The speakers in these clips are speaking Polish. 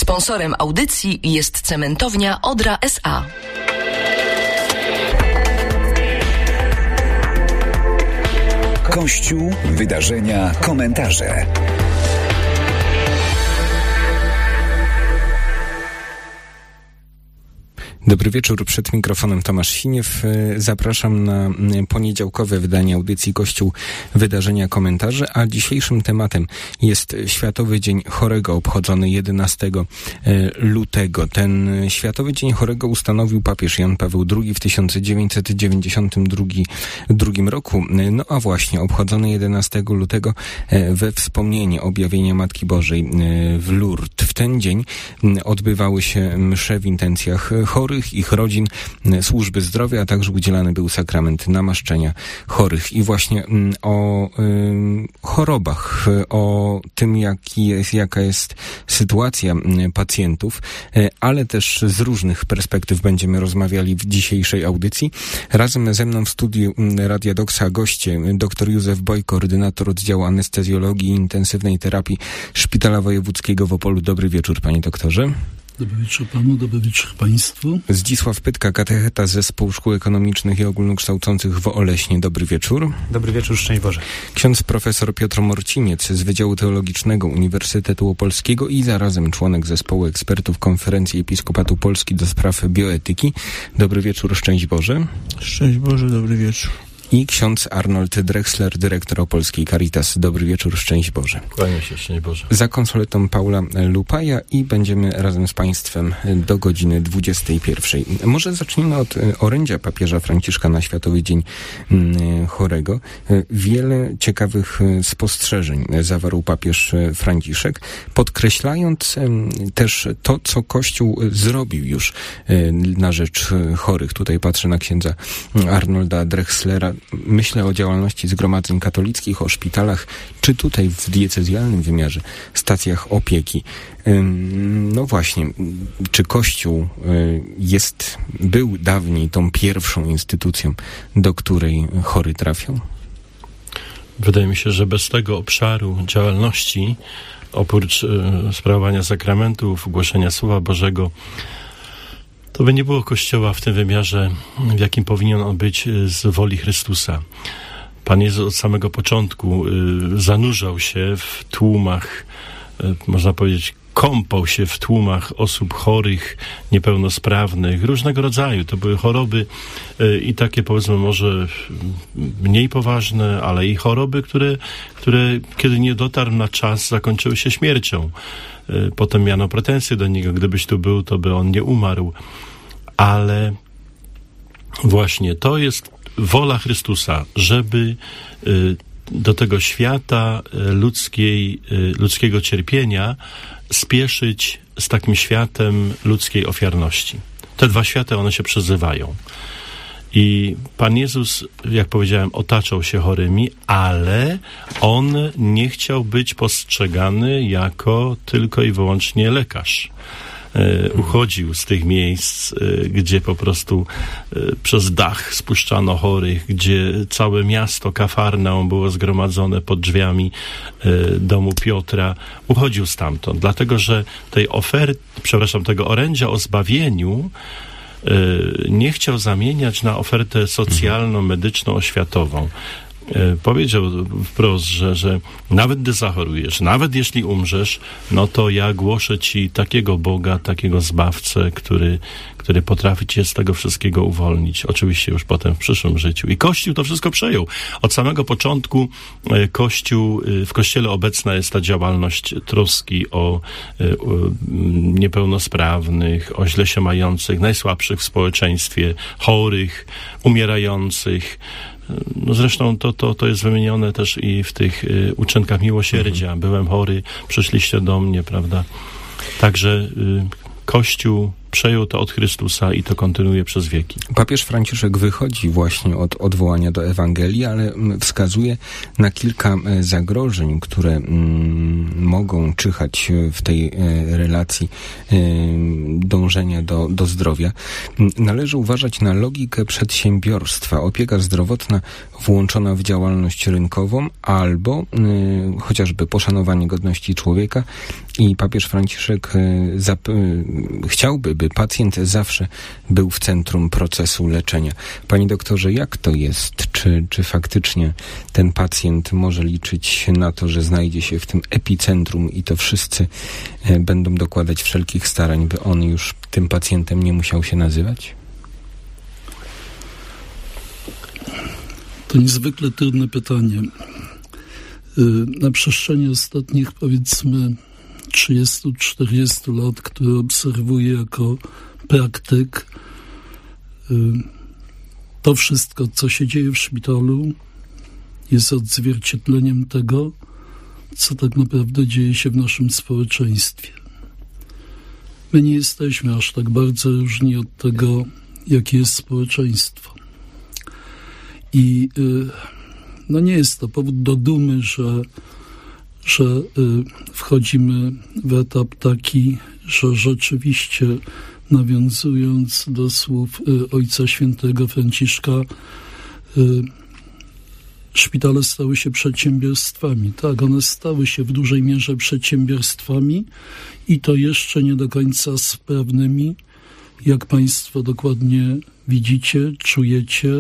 Sponsorem audycji jest Cementownia Odra S.A. Kościół, wydarzenia, komentarze. Dobry wieczór, przed mikrofonem Tomasz Siniew. Zapraszam na poniedziałkowe wydanie audycji Kościół, wydarzenia, komentarze, a dzisiejszym tematem jest Światowy Dzień Chorego, obchodzony 11 lutego. Ten Światowy Dzień Chorego ustanowił papież Jan Paweł II w 1992 roku. No a właśnie, obchodzony 11 lutego we wspomnienie objawienia Matki Bożej w Lourdes. W ten dzień odbywały się msze w intencjach chorych, ich rodzin, służby zdrowia, a także udzielany był sakrament namaszczenia chorych. I właśnie o chorobach, o tym, jaka jest sytuacja pacjentów, ale też z różnych perspektyw będziemy rozmawiali w dzisiejszej audycji. Razem ze mną w studiu Radia Doksa goście dr Józef Boj, koordynator oddziału anestezjologii i intensywnej terapii Szpitala Wojewódzkiego w Opolu. Dobry wieczór, panie doktorze. Dobry wieczór panu, dobry wieczór państwu. Zdzisław Pytka, katecheta z Zespołu Szkół Ekonomicznych i Ogólnokształcących w Oleśnie. Dobry wieczór. Dobry wieczór, szczęść Boże. Ksiądz profesor Piotr Morciniec z Wydziału Teologicznego Uniwersytetu Opolskiego i zarazem członek Zespołu Ekspertów Konferencji Episkopatu Polski do spraw bioetyki. Dobry wieczór, szczęść Boże. Szczęść Boże, dobry wieczór. I ksiądz Arnold Drexler, dyrektor Opolskiej Caritas. Dobry wieczór, szczęść Boże. Kłaniam się, szczęść Boże. Za konsoletą Paula Lupaja i będziemy razem z państwem do godziny 21. Może zacznijmy od orędzia papieża Franciszka na Światowy Dzień Chorego. Wiele ciekawych spostrzeżeń zawarł papież Franciszek, podkreślając też to, co Kościół zrobił już na rzecz chorych. Tutaj patrzę na księdza Arnolda Drexlera. Myślę o działalności zgromadzeń katolickich, o szpitalach, czy tutaj w diecezjalnym wymiarze, stacjach opieki. No właśnie, czy Kościół był dawniej tą pierwszą instytucją, do której chory trafią? Wydaje mi się, że bez tego obszaru działalności, oprócz sprawowania sakramentów, głoszenia Słowa Bożego, to by nie było Kościoła w tym wymiarze, w jakim powinien on być z woli Chrystusa. Pan Jezus od samego początku zanurzał się w tłumach, można powiedzieć, kąpał się w tłumach osób chorych, niepełnosprawnych, różnego rodzaju. To były choroby i takie, powiedzmy, może mniej poważne, ale i choroby, które kiedy nie dotarł na czas, zakończyły się śmiercią. Potem miano pretensje do niego, gdybyś tu był, to by on nie umarł. Ale właśnie to jest wola Chrystusa, żeby do tego świata ludzkiego cierpienia spieszyć z takim światem ludzkiej ofiarności. Te dwa światy, one się przezywają. I Pan Jezus, jak powiedziałem, otaczał się chorymi, ale On nie chciał być postrzegany jako tylko i wyłącznie lekarz. Uchodził z tych miejsc, gdzie po prostu przez dach spuszczano chorych, gdzie całe miasto Kafarnaum było zgromadzone pod drzwiami domu Piotra. Uchodził stamtąd, dlatego że tego orędzia o zbawieniu nie chciał zamieniać na ofertę socjalną, medyczną, oświatową. Powiedział wprost, że nawet gdy zachorujesz, nawet jeśli umrzesz, no to ja głoszę ci takiego Boga, takiego Zbawcę, który potrafi cię z tego wszystkiego uwolnić. Oczywiście już potem w przyszłym życiu. I Kościół to wszystko przejął. Od samego początku w Kościele obecna jest ta działalność troski o niepełnosprawnych, o źle się mających, najsłabszych w społeczeństwie, chorych, umierających. No zresztą to jest wymienione też i w tych uczynkach miłosierdzia. Byłem chory, przyszliście do mnie, prawda? Także Kościół przejął to od Chrystusa i to kontynuuje przez wieki. Papież Franciszek wychodzi właśnie od odwołania do Ewangelii, ale wskazuje na kilka zagrożeń, które mogą czyhać w tej relacji dążenia do zdrowia. Należy uważać na logikę przedsiębiorstwa, opieka zdrowotna włączona w działalność rynkową albo chociażby poszanowanie godności człowieka i papież Franciszek chciałby, by pacjent zawsze był w centrum procesu leczenia. Panie doktorze, jak to jest? Czy faktycznie ten pacjent może liczyć na to, że znajdzie się w tym epicentrum i to wszyscy będą dokładać wszelkich starań, by on już tym pacjentem nie musiał się nazywać? To niezwykle trudne pytanie. Na przestrzeni ostatnich, powiedzmy, 30-40 lat, które obserwuję jako praktyk, to wszystko, co się dzieje w szpitalu, jest odzwierciedleniem tego, co tak naprawdę dzieje się w naszym społeczeństwie. My nie jesteśmy aż tak bardzo różni od tego, jakie jest społeczeństwo. I nie jest to powód do dumy, że wchodzimy w etap taki, że rzeczywiście, nawiązując do słów Ojca Świętego Franciszka, szpitale stały się przedsiębiorstwami. Tak, one stały się w dużej mierze przedsiębiorstwami i to jeszcze nie do końca sprawnymi, jak Państwo dokładnie widzicie, czujecie.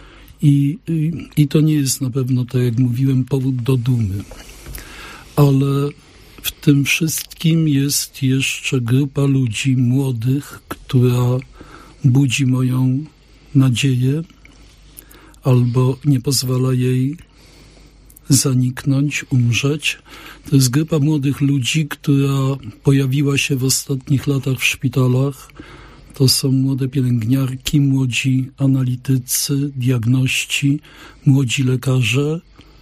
I to nie jest na pewno, tak jak mówiłem, powód do dumy. Ale w tym wszystkim jest jeszcze grupa ludzi młodych, która budzi moją nadzieję albo nie pozwala jej zaniknąć, umrzeć. To jest grupa młodych ludzi, która pojawiła się w ostatnich latach w szpitalach. To są młode pielęgniarki, młodzi analitycy, diagności, młodzi lekarze,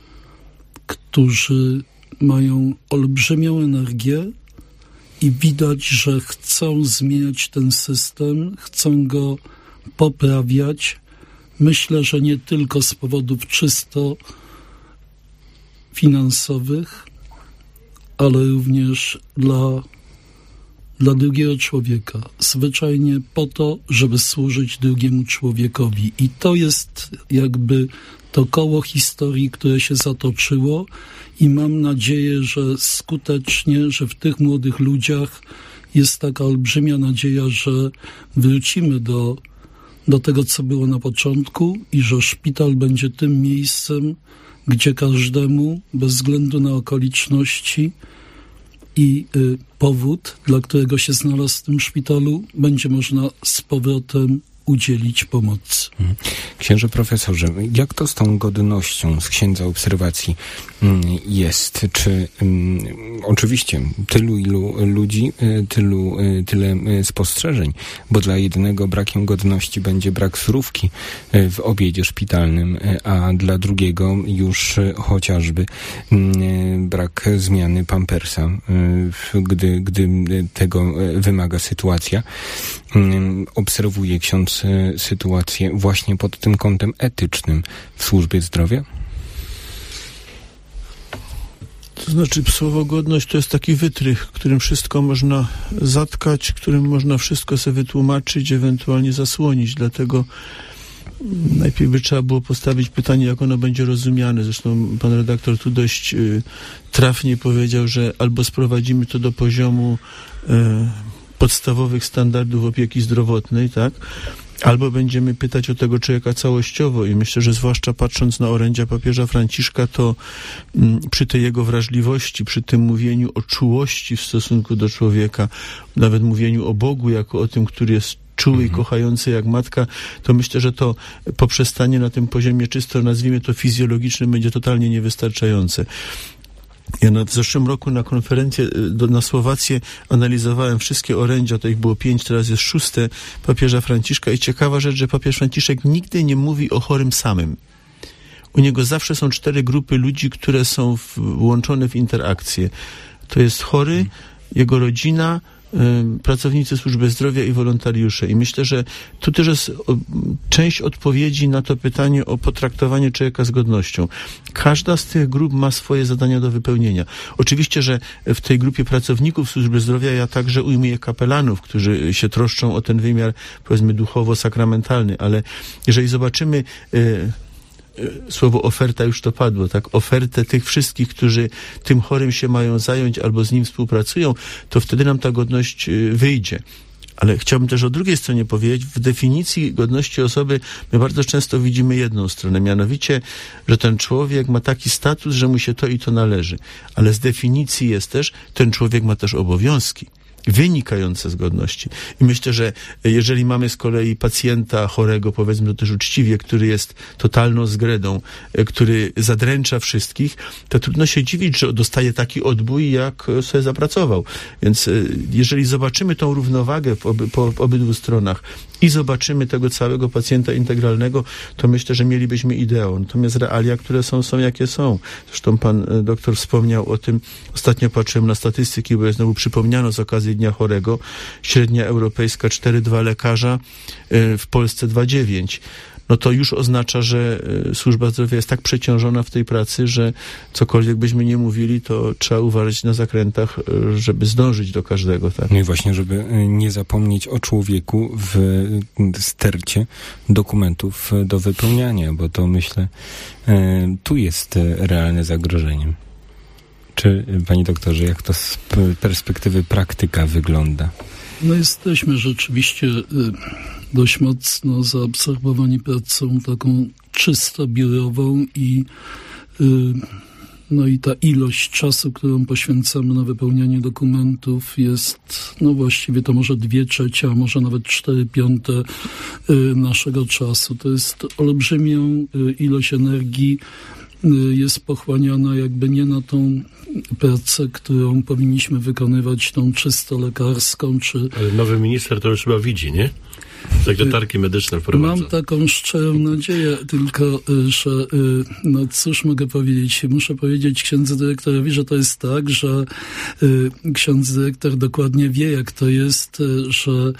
którzy mają olbrzymią energię i widać, że chcą zmieniać ten system, chcą go poprawiać. Myślę, że nie tylko z powodów czysto finansowych, ale również dla drugiego człowieka. Zwyczajnie po to, żeby służyć drugiemu człowiekowi. I to jest jakby to koło historii, które się zatoczyło i mam nadzieję, że skutecznie, że w tych młodych ludziach jest taka olbrzymia nadzieja, że wrócimy do tego, co było na początku i że szpital będzie tym miejscem, gdzie każdemu, bez względu na okoliczności i powód, dla którego się znalazł w tym szpitalu, będzie można z powrotem udzielić pomocy. Księże profesorze, jak to z tą godnością z księdza obserwacji jest? Czy oczywiście tylu ludzi, tyle spostrzeżeń, bo dla jednego brakiem godności będzie brak surówki w obiedzie szpitalnym, a dla drugiego już chociażby brak zmiany pampersa, gdy tego wymaga sytuacja. Obserwuje ksiądz sytuację właśnie pod tym kątem etycznym w służbie zdrowia? To znaczy, słowo godność to jest taki wytrych, którym wszystko można zatkać, którym można wszystko sobie wytłumaczyć, ewentualnie zasłonić. Dlatego najpierw by trzeba było postawić pytanie, jak ono będzie rozumiane. Zresztą pan redaktor tu dość trafnie powiedział, że albo sprowadzimy to do poziomu podstawowych standardów opieki zdrowotnej, tak? Albo będziemy pytać o tego człowieka całościowo i myślę, że zwłaszcza patrząc na orędzia papieża Franciszka, to przy tej jego wrażliwości, przy tym mówieniu o czułości w stosunku do człowieka, nawet mówieniu o Bogu jako o tym, który jest czuły i kochający jak matka, to myślę, że to poprzestanie na tym poziomie czysto, nazwijmy to fizjologicznym, będzie totalnie niewystarczające. Ja w zeszłym roku na konferencję na Słowację analizowałem wszystkie orędzia, to ich było 5, teraz jest 6 papieża Franciszka i ciekawa rzecz, że papież Franciszek nigdy nie mówi o chorym samym. U niego zawsze są 4 grupy ludzi, które są włączone w interakcję. To jest chory, jego rodzina, pracownicy służby zdrowia i wolontariusze. I myślę, że tu też jest część odpowiedzi na to pytanie o potraktowanie człowieka z godnością. Każda z tych grup ma swoje zadania do wypełnienia. Oczywiście, że w tej grupie pracowników służby zdrowia ja także ujmuję kapelanów, którzy się troszczą o ten wymiar, powiedzmy, duchowo-sakramentalny, ale jeżeli zobaczymy słowo oferta już to padło, tak? Ofertę tych wszystkich, którzy tym chorym się mają zająć albo z nim współpracują, to wtedy nam ta godność wyjdzie. Ale chciałbym też o drugiej stronie powiedzieć, w definicji godności osoby my bardzo często widzimy jedną stronę, mianowicie, że ten człowiek ma taki status, że mu się to i to należy. Ale z definicji jest też, ten człowiek ma też obowiązki wynikające z godności. I myślę, że jeżeli mamy z kolei pacjenta chorego, powiedzmy to też uczciwie, który jest totalną zgredą, który zadręcza wszystkich, to trudno się dziwić, że dostaje taki odbój, jak sobie zapracował. Więc jeżeli zobaczymy tą równowagę po obydwu stronach i zobaczymy tego całego pacjenta integralnego, to myślę, że mielibyśmy ideał. Natomiast realia, które są jakie są. Zresztą pan doktor wspomniał o tym, ostatnio patrzyłem na statystyki, bo je znowu przypomniano z okazji Dnia Chorego. Średnia europejska 4,2 lekarza, w Polsce 2,9. No to już oznacza, że służba zdrowia jest tak przeciążona w tej pracy, że cokolwiek byśmy nie mówili, to trzeba uważać na zakrętach, żeby zdążyć do każdego. Tak? No i właśnie, żeby nie zapomnieć o człowieku w stercie dokumentów do wypełniania, bo to myślę, tu jest realne zagrożenie. Czy, panie doktorze, jak to z perspektywy praktyka wygląda? No jesteśmy rzeczywiście dość mocno zaabsorbowani pracą taką czysto biurową i no i ta ilość czasu, którą poświęcamy na wypełnianie dokumentów jest, no właściwie to może 2/3, a może nawet 4/5 naszego czasu. To jest olbrzymią ilość energii, jest pochłaniana jakby nie na tą pracę, którą powinniśmy wykonywać, tą czysto lekarską, czy... Ale nowy minister to już chyba widzi, nie? Sekretarki medyczne wprowadza. Mam taką szczerą nadzieję, tylko że, no cóż mogę powiedzieć? Muszę powiedzieć księdzu dyrektorowi, że to jest tak, że ksiądz dyrektor dokładnie wie, jak to jest, że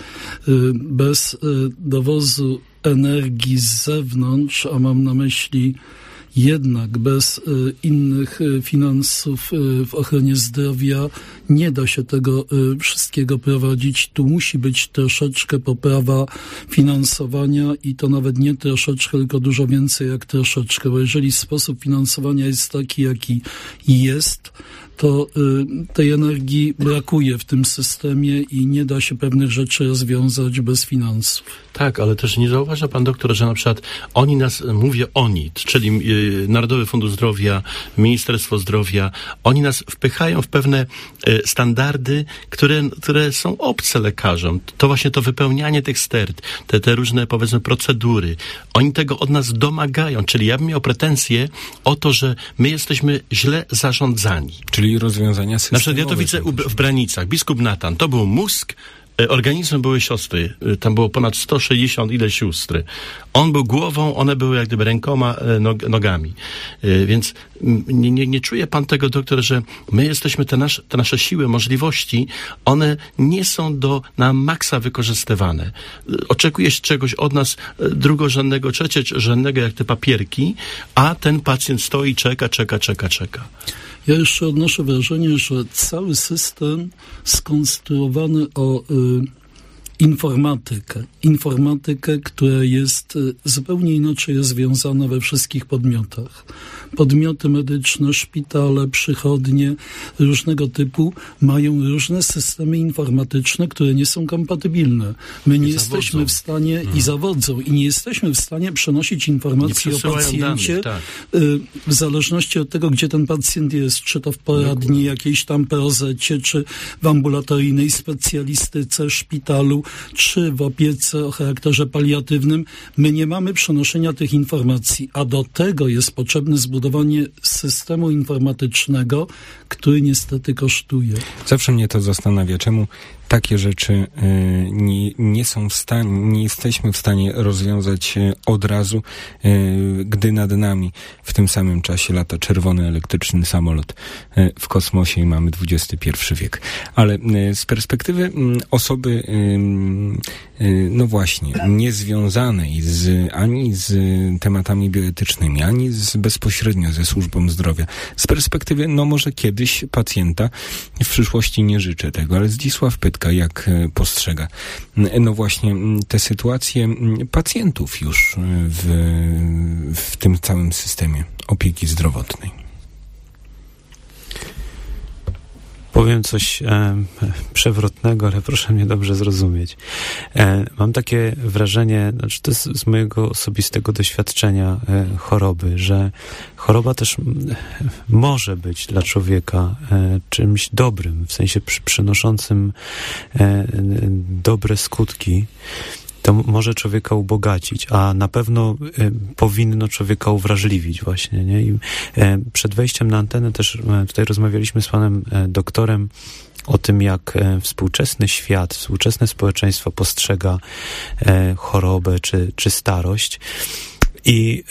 bez dowozu energii z zewnątrz, a mam na myśli jednak bez innych finansów w ochronie zdrowia nie da się tego wszystkiego prowadzić. Tu musi być troszeczkę poprawa finansowania i to nawet nie troszeczkę, tylko dużo więcej jak troszeczkę, bo jeżeli sposób finansowania jest taki, jaki jest, to tej energii brakuje w tym systemie i nie da się pewnych rzeczy rozwiązać bez finansów. Tak, ale też nie zauważa pan doktor, że na przykład oni nas, mówię oni, czyli Narodowy Fundusz Zdrowia, Ministerstwo Zdrowia, oni nas wpychają w pewne standardy, które są obce lekarzom. To właśnie to wypełnianie tych stert, te różne, powiedzmy, procedury. Oni tego od nas domagają, czyli ja bym miał pretensje o to, że my jesteśmy źle zarządzani. Czyli rozwiązania systemowe. Na przykład ja to widzę w Branicach. Biskup Natan, to był mózg, organizmem były siostry. Tam było ponad 160 ile sióstr. On był głową, one były jak gdyby rękoma, nogami. Więc nie czuje pan tego, doktor, że my jesteśmy, te nasze siły, możliwości, one nie są na maksa wykorzystywane. Oczekuje się czegoś od nas drugorzędnego, trzeciorzędnego, jak te papierki, a ten pacjent stoi, czeka. Ja jeszcze odnoszę wrażenie, że cały system skonstruowany o informatykę, która jest zupełnie inaczej rozwiązana we wszystkich podmiotach. Podmioty medyczne, szpitale, przychodnie różnego typu mają różne systemy informatyczne, które nie są kompatybilne. My nie jesteśmy w stanie i zawodzą i nie jesteśmy w stanie przenosić informacji o pacjencie w zależności od tego, gdzie ten pacjent jest, czy to w poradni, jakiejś tam POZ-cie, czy w ambulatoryjnej specjalistyce, szpitalu, czy w opiece o charakterze paliatywnym. My nie mamy przenoszenia tych informacji, a do tego jest potrzebne zbudowanie systemu informatycznego, który niestety kosztuje. Zawsze mnie to zastanawia, czemu takie rzeczy nie jesteśmy w stanie rozwiązać od razu, gdy nad nami w tym samym czasie lata czerwony elektryczny samolot w kosmosie i mamy XXI wiek. Ale z perspektywy osoby, no właśnie, niezwiązanej ani z tematami bioetycznymi, ani bezpośrednio ze służbą zdrowia, z perspektywy, no może kiedyś pacjenta, w przyszłości nie życzę tego, ale Zdzisław Pytka jak postrzega, no właśnie te sytuacje pacjentów już w tym całym systemie opieki zdrowotnej. Powiem coś przewrotnego, ale proszę mnie dobrze zrozumieć. Mam takie wrażenie, znaczy to jest z mojego osobistego doświadczenia choroby, że choroba też może być dla człowieka czymś dobrym, w sensie przynoszącym dobre skutki. To może człowieka ubogacić, a na pewno powinno człowieka uwrażliwić właśnie, nie? I przed wejściem na antenę też tutaj rozmawialiśmy z panem doktorem o tym, jak współczesny świat, współczesne społeczeństwo postrzega chorobę czy starość. I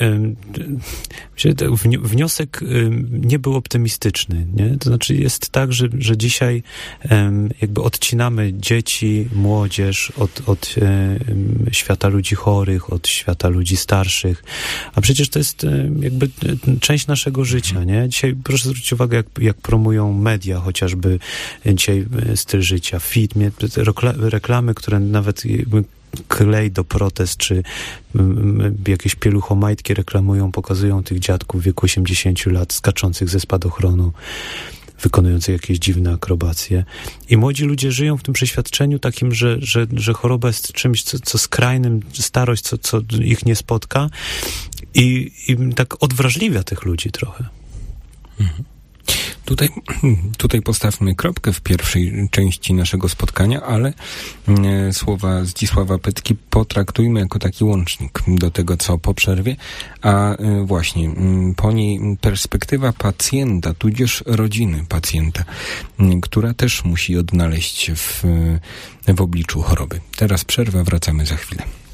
wniosek nie był optymistyczny, nie? To znaczy jest tak, że dzisiaj jakby odcinamy dzieci, młodzież od świata ludzi chorych, od świata ludzi starszych, a przecież to jest jakby część naszego życia, nie? Dzisiaj proszę zwrócić uwagę, jak promują media, chociażby dzisiaj styl życia, fit, reklamy, które nawet klej do protez, czy jakieś pieluchomajtki reklamują, pokazują tych dziadków w wieku 80 lat skaczących ze spadochronu, wykonujących jakieś dziwne akrobacje. I młodzi ludzie żyją w tym przeświadczeniu takim, że choroba jest czymś, co skrajnym, starość, co ich nie spotka i tak odwrażliwia tych ludzi trochę. Mhm. Tutaj postawmy kropkę w pierwszej części naszego spotkania, ale słowa Zdzisława Pytki potraktujmy jako taki łącznik do tego, co po przerwie, a właśnie po niej perspektywa pacjenta, tudzież rodziny pacjenta, która też musi odnaleźć się w obliczu choroby. Teraz przerwa, wracamy za chwilę.